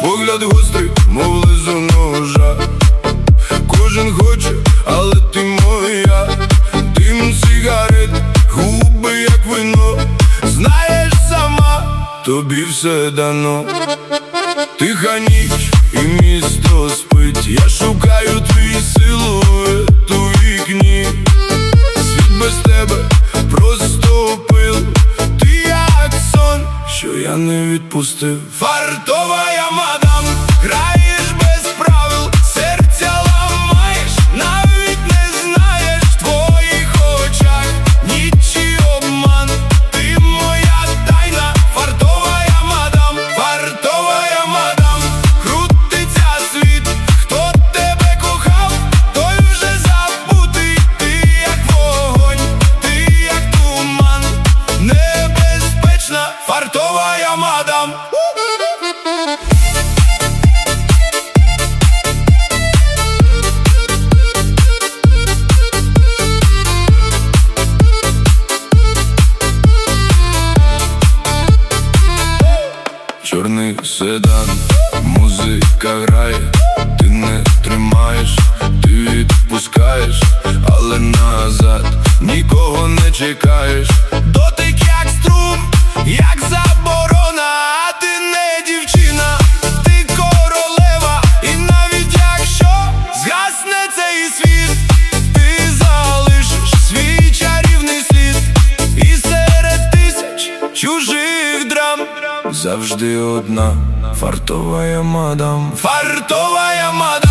Погляд гострий, мов лезо ножа. Кожен хоче, але ти моя. Дим сигарет, губи як вино. Знаєш сама, тобі все дано. Тиха ніч і місто спить. Я шукаю твій силует у вікні. Світ без тебе просто пил. Ти як сон, що я не відпустив. Фартова я мадам, граєш без правил, серця ламаєш, навіть не знаєш. В твоїх очах ніч і обман. Ти моя тайна, фартова я мадам, фартова я мадам. Крутиться світ, хто тебе кохав, той вже забутий. Ти як вогонь, ти як туман, небезпечна, фартова я мадам. Чорний седан, музика грає, ти не тримаєш, ти відпускаєш, але назад нікого не чекаєш. Дотик як струм, як заборона, а ти не дівчина, ти королева. І навіть якщо згасне цей світ, ти залишиш свій чарівний слід. І серед тисяч чужих драм завжди одна, фартова я мадам, фартова я мадам.